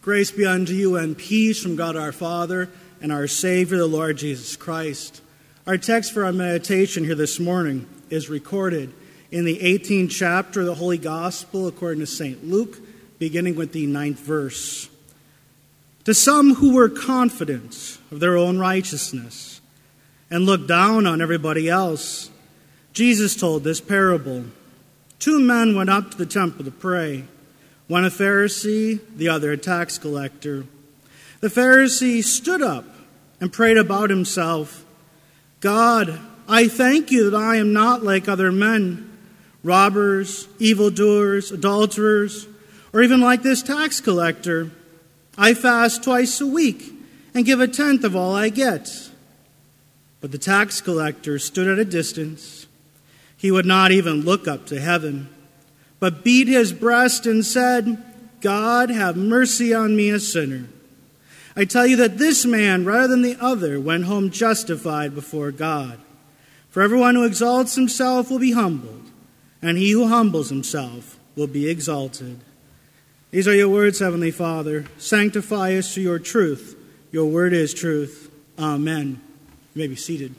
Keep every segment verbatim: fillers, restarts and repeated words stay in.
Grace be unto you and peace from God our Father and our Savior, the Lord Jesus Christ. Our text for our meditation here this morning is recorded in the eighteenth chapter of the Holy Gospel according to Saint Luke, beginning with the ninth verse. To some who were confident of their own righteousness and looked down on everybody else, Jesus told this parable. Two men went up to the temple to pray. One a Pharisee, the other a tax collector. The Pharisee stood up and prayed about himself, God, I thank you that I am not like other men, robbers, evildoers, adulterers, or even like this tax collector. I fast twice a week and give a tenth of all I get. But the tax collector stood at a distance. He would not even look up to heaven, but beat his breast and said, God, have mercy on me, a sinner. I tell you that this man, rather than the other, went home justified before God. For everyone who exalts himself will be humbled, and he who humbles himself will be exalted. These are your words, Heavenly Father. Sanctify us through your truth. Your word is truth. Amen. You may be seated.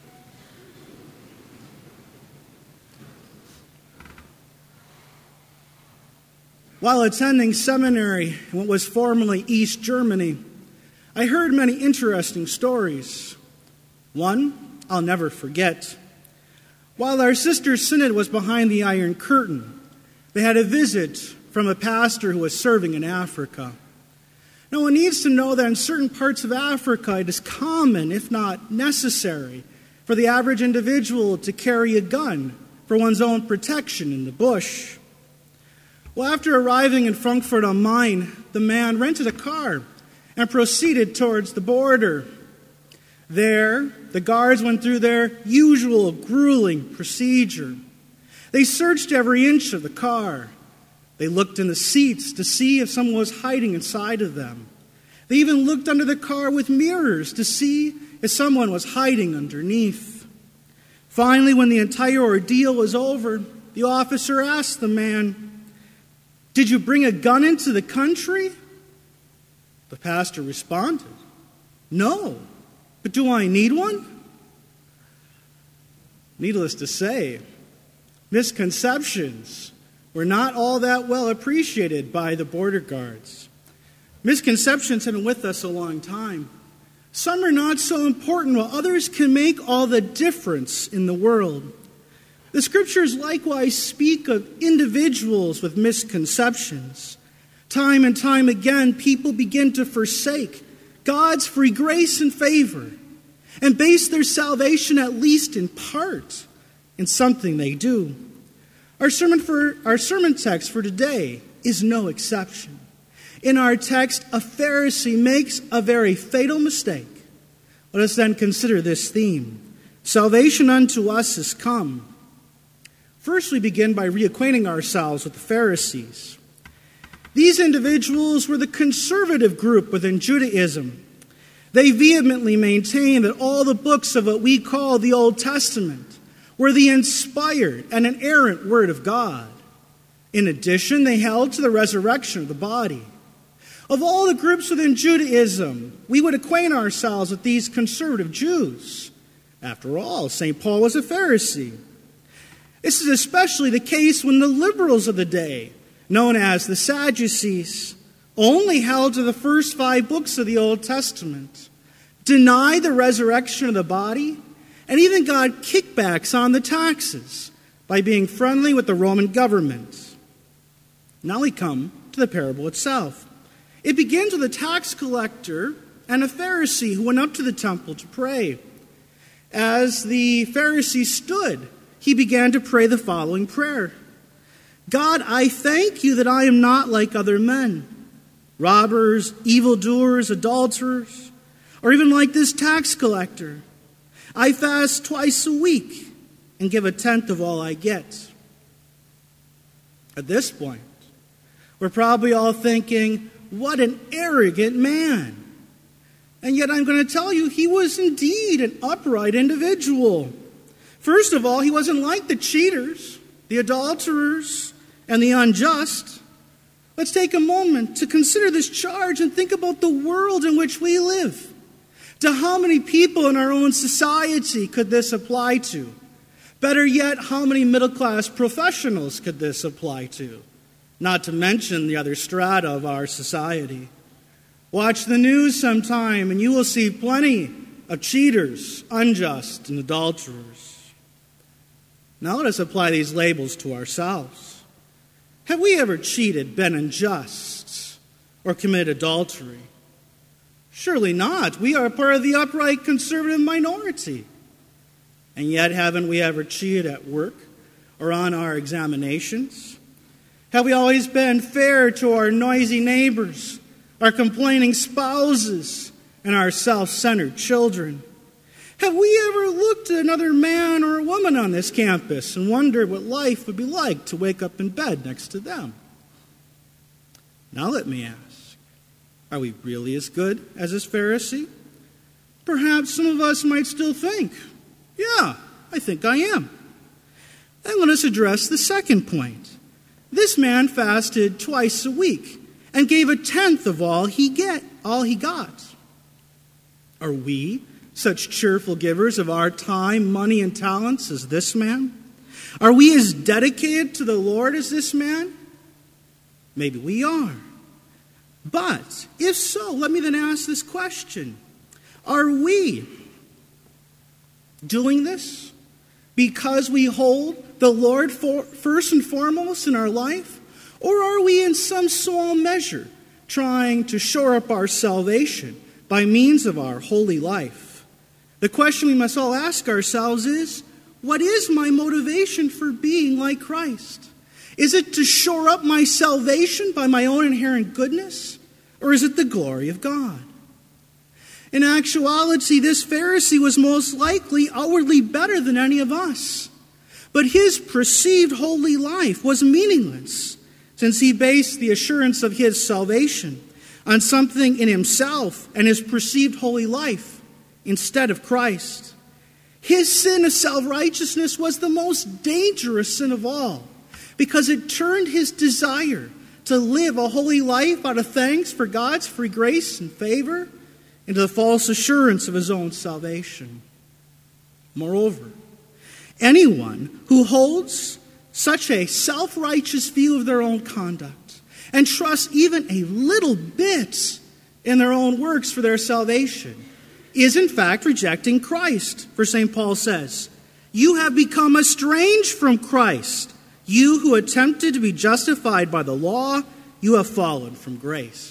While attending seminary in what was formerly East Germany, I heard many interesting stories. One I'll never forget. While our sister synod was behind the Iron Curtain, they had a visit from a pastor who was serving in Africa. Now, one needs to know that in certain parts of Africa, it is common, if not necessary, for the average individual to carry a gun for one's own protection in the bush. Well, after arriving in Frankfurt am Main, the man rented a car and proceeded towards the border. There, the guards went through their usual grueling procedure. They searched every inch of the car. They looked in the seats to see if someone was hiding inside of them. They even looked under the car with mirrors to see if someone was hiding underneath. Finally, when the entire ordeal was over, the officer asked the man, did you bring a gun into the country? The pastor responded, no, but do I need one? Needless to say, misconceptions were not all that well appreciated by the border guards. Misconceptions have been with us a long time. Some are not so important, while others can make all the difference in the world. The scriptures likewise speak of individuals with misconceptions. Time and time again, people begin to forsake God's free grace and favor and base their salvation, at least in part, in something they do. Our sermon for our sermon text for today is no exception. In our text, a Pharisee makes a very fatal mistake. Let us then consider this theme. Salvation unto us is come. First, we begin by reacquainting ourselves with the Pharisees. These individuals were the conservative group within Judaism. They vehemently maintained that all the books of what we call the Old Testament were the inspired and inerrant Word of God. In addition, they held to the resurrection of the body. Of all the groups within Judaism, we would acquaint ourselves with these conservative Jews. After all, Saint Paul was a Pharisee. This is especially the case when the liberals of the day, known as the Sadducees, only held to the first five books of the Old Testament, denied the resurrection of the body, and even got kickbacks on the taxes by being friendly with the Roman government. Now we come to the parable itself. It begins with a tax collector and a Pharisee who went up to the temple to pray. As the Pharisee stood, he began to pray the following prayer. God, I thank you that I am not like other men, robbers, evildoers, adulterers, or even like this tax collector. I fast twice a week and give a tenth of all I get. At this point, we're probably all thinking, what an arrogant man. And yet I'm going to tell you, he was indeed an upright individual. First of all, he wasn't like the cheaters, the adulterers, and the unjust. Let's take a moment to consider this charge and think about the world in which we live. To how many people in our own society could this apply to? Better yet, how many middle-class professionals could this apply to? Not to mention the other strata of our society. Watch the news sometime and you will see plenty of cheaters, unjust, and adulterers. Now let us apply these labels to ourselves. Have we ever cheated, been unjust, or committed adultery? Surely not. We are part of the upright conservative minority. And yet, haven't we ever cheated at work or on our examinations? Have we always been fair to our noisy neighbors, our complaining spouses, and our self-centered children? Have we ever looked at another man or a woman on this campus and wondered what life would be like to wake up in bed next to them? Now let me ask, are we really as good as this Pharisee? Perhaps some of us might still think, yeah, I think I am. Then let us address the second point. This man fasted twice a week and gave a tenth of all he get, all he got. Are we such cheerful givers of our time, money, and talents as this man? Are we as dedicated to the Lord as this man? Maybe we are. But if so, let me then ask this question. Are we doing this because we hold the Lord for, first and foremost in our life? Or are we in some small measure trying to shore up our salvation by means of our holy life? The question we must all ask ourselves is, what is my motivation for being like Christ? Is it to shore up my salvation by my own inherent goodness? Or is it the glory of God? In actuality, this Pharisee was most likely outwardly better than any of us. But his perceived holy life was meaningless, since he based the assurance of his salvation on something in himself and his perceived holy life instead of Christ. His sin of self-righteousness was the most dangerous sin of all, because it turned his desire to live a holy life out of thanks for God's free grace and favor into the false assurance of his own salvation. Moreover, anyone who holds such a self-righteous view of their own conduct and trusts even a little bit in their own works for their salvation is in fact rejecting Christ. For Saint Paul says, "You have become estranged from Christ. You who attempted to be justified by the law, you have fallen from grace."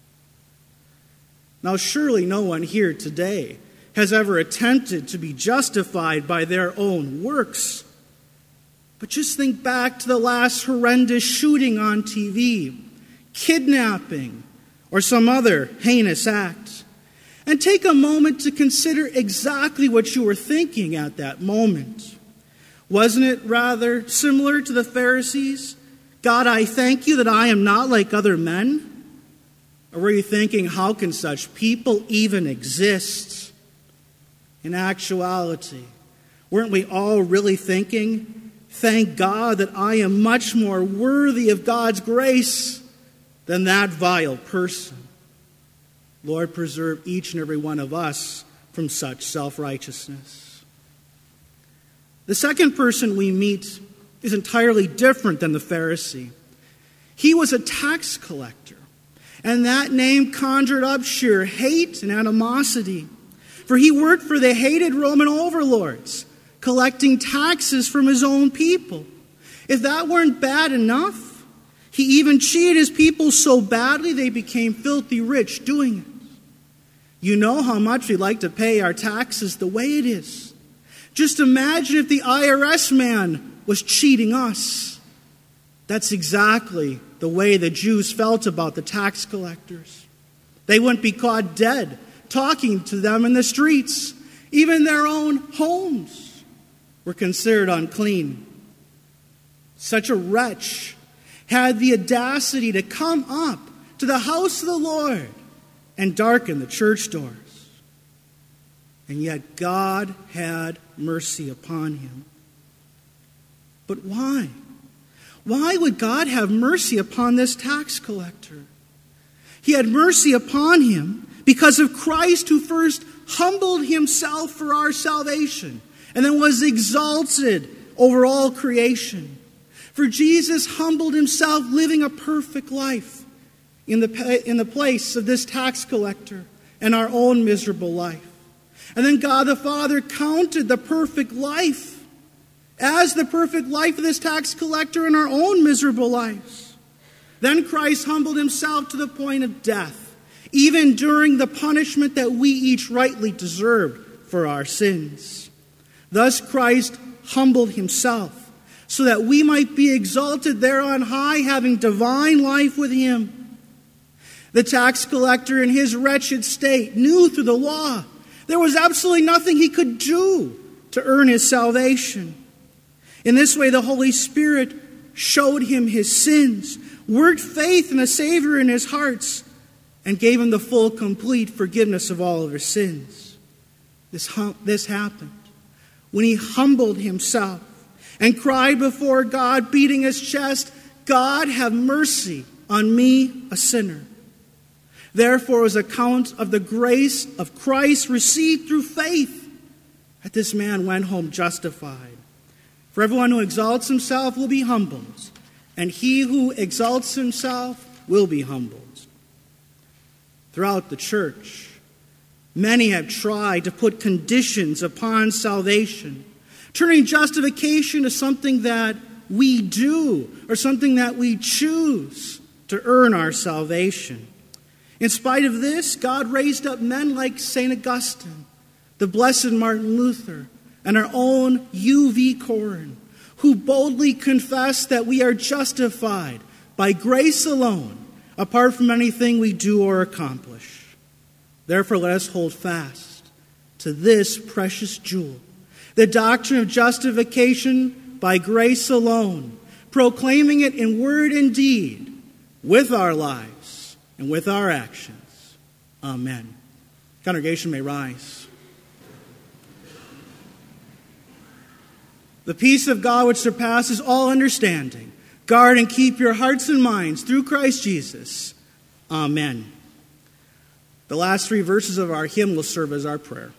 Now, surely no one here today has ever attempted to be justified by their own works. But just think back to the last horrendous shooting on T V, kidnapping, or some other heinous act, and take a moment to consider exactly what you were thinking at that moment. Wasn't it rather similar to the Pharisees? God, I thank you that I am not like other men. Or were you thinking, how can such people even exist? In actuality, weren't we all really thinking, thank God that I am much more worthy of God's grace than that vile person? Lord, preserve each and every one of us from such self-righteousness. The second person we meet is entirely different than the Pharisee. He was a tax collector, and that name conjured up sheer hate and animosity. For he worked for the hated Roman overlords, collecting taxes from his own people. If that weren't bad enough, he even cheated his people so badly they became filthy rich doing it. You know how much we like to pay our taxes the way it is. Just imagine if the I R S man was cheating us. That's exactly the way the Jews felt about the tax collectors. They wouldn't be caught dead talking to them in the streets. Even their own homes were considered unclean. Such a wretch had the audacity to come up to the house of the Lord and darken the church doors. And yet God had mercy upon him. But why? Why would God have mercy upon this tax collector? He had mercy upon him because of Christ, who first humbled himself for our salvation and then was exalted over all creation. For Jesus humbled himself, living a perfect life in the, in the place of this tax collector and our own miserable life. And then God the Father counted the perfect life as the perfect life of this tax collector in our own miserable lives. Then Christ humbled himself to the point of death, even during the punishment that we each rightly deserved for our sins. Thus Christ humbled himself so that we might be exalted there on high, having divine life with him. The tax collector in his wretched state knew through the law there was absolutely nothing he could do to earn his salvation. In this way, the Holy Spirit showed him his sins, worked faith in a Savior in his hearts, and gave him the full, complete forgiveness of all of his sins. This, hum- this happened when he humbled himself and cried before God, beating his chest, "God, have mercy on me, a sinner." Therefore, as account of the grace of Christ received through faith, that this man went home justified. For everyone who exalts himself will be humbled, and he who exalts himself will be humbled. Throughout the church, many have tried to put conditions upon salvation, turning justification to something that we do or something that we choose to earn our salvation. In spite of this, God raised up men like Saint Augustine, the blessed Martin Luther, and our own U V Corin, who boldly confess that we are justified by grace alone, apart from anything we do or accomplish. Therefore, let us hold fast to this precious jewel, the doctrine of justification by grace alone, proclaiming it in word and deed, with our lives and with our actions. Amen. Congregation may rise. The peace of God, which surpasses all understanding, guard and keep your hearts and minds through Christ Jesus. Amen. The last three verses of our hymn will serve as our prayer.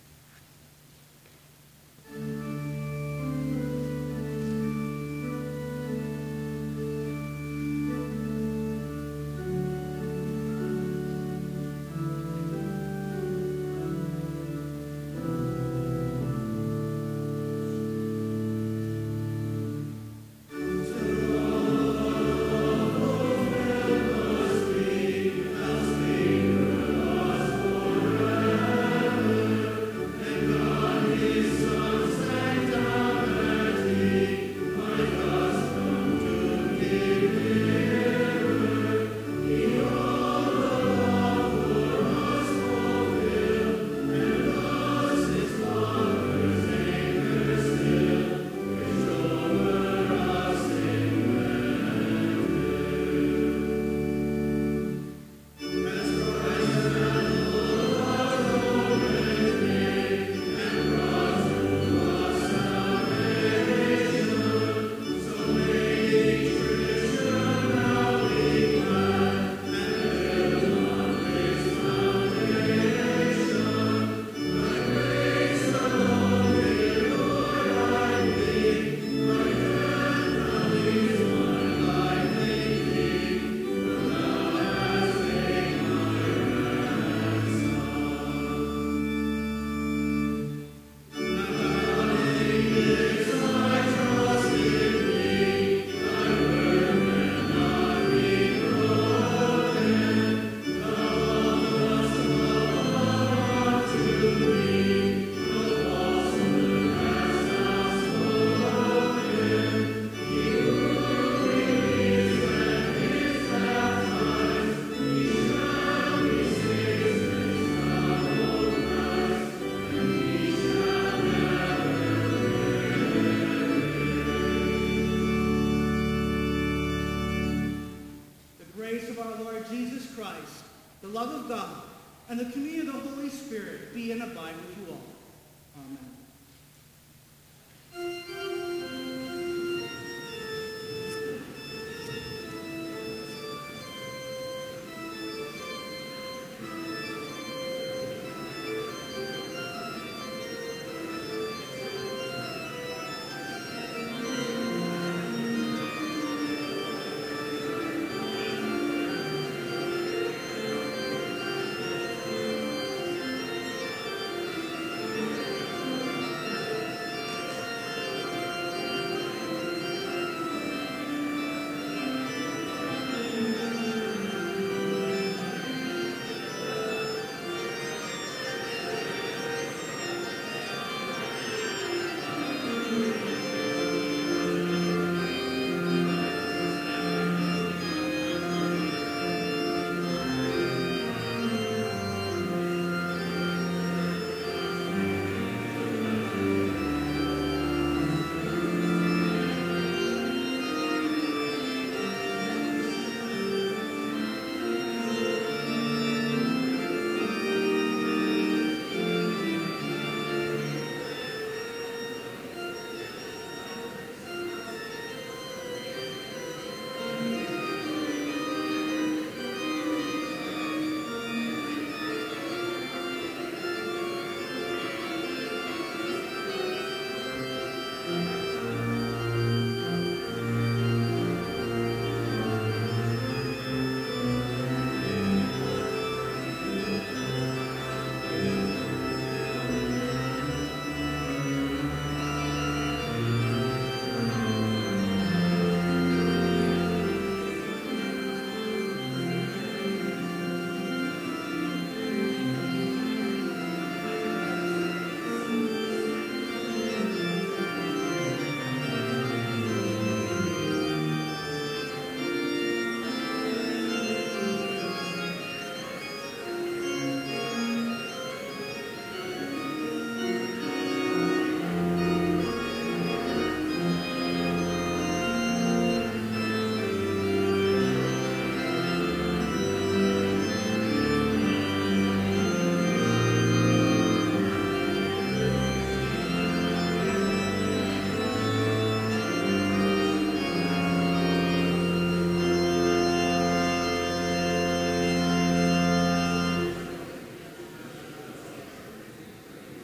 Jesus Christ, the love of God, and the communion of the Holy Spirit be and abide with you all. Amen.